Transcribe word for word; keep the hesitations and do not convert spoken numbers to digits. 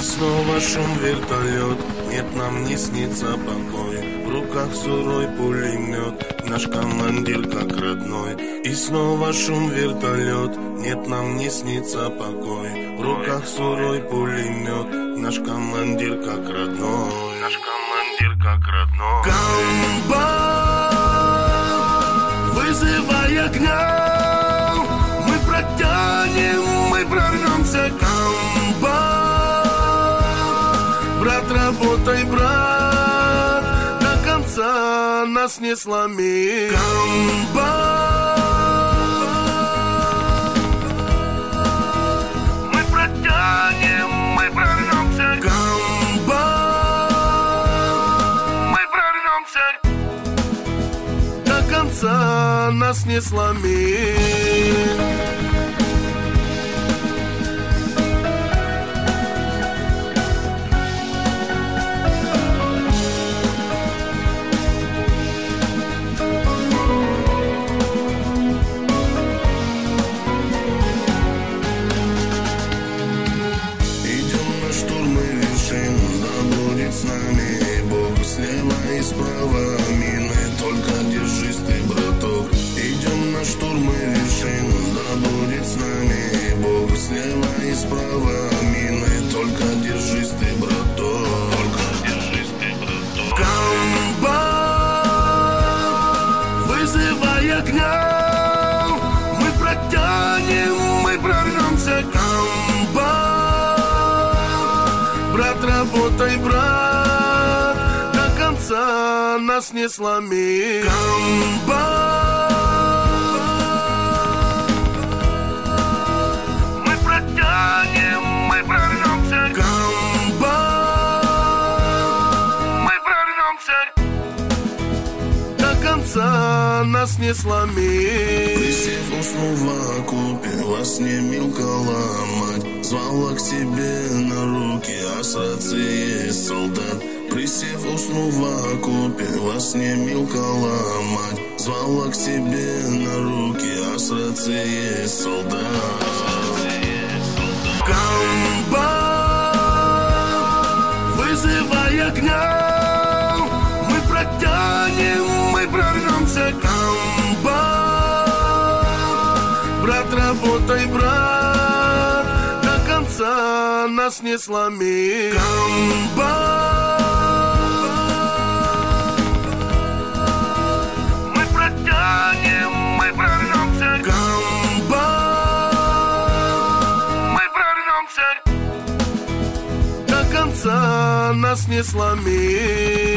снова шум вертолет, нет, нам не снится покой. В руках сырой пулемет, наш командир как родной. И снова шум вертолет, нет, нам не снится покой. В руках сырой пулемет, наш командир как родной. Наш командир как родной. Комбат, вызывай огня, мы протянем, мы прорвемся. Комбат, брат, работай, брат, до конца нас не сломи. Комбат, мы протянем, мы прорвемся. Комбат, мы прорвемся. До конца нас не сломить. С нами Бог слева и справа мины, только держись ты, браток. Идем на штурмы вершин, да будет с нами Бог слева и справа мины, только держись ты, браток. Только держись ты, браток. Комбат, вызывай огня, мы протянем, мы прорвемся. Комбат, брат, работай, брат, до конца нас не сломи. Комбат, мы протянем, мы прорвемся. Комбат, мы прорвемся. До конца нас не сломи. Присев, уснув в окопе, во сне мелкала мать, звала к себе на руки, а с рации солдат. Присев, уснув в окопе, во сне мелкала мать, звала к себе на руки, а с рации солдат. Комбат, вызывай огня, мы протянем, мы прорвемся. Комбат, брат, работай, брат, до конца нас не сломи. Комбат, мы протянем, мы прорвемся. Комбат, мы прорвемся. До конца нас не сломи.